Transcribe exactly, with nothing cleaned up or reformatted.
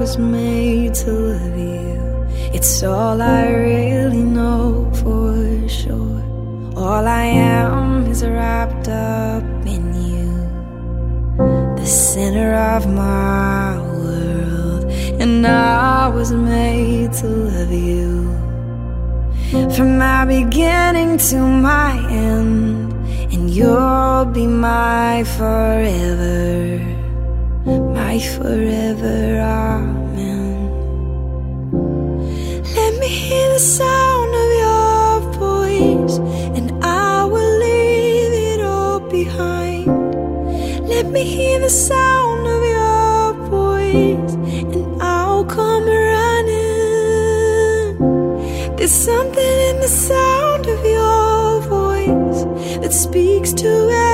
was made to love you. It's all I really know for sure. All I am is wrapped up in you, the center of my world. And I was made to love you, from my beginning to my end. And you'll be my forever, my forever, amen. Let me hear the sound of your voice, and I will leave it all behind. Let me hear the sound of your voice, and I'll come running. There's something in the sound of your voice that speaks to everyone.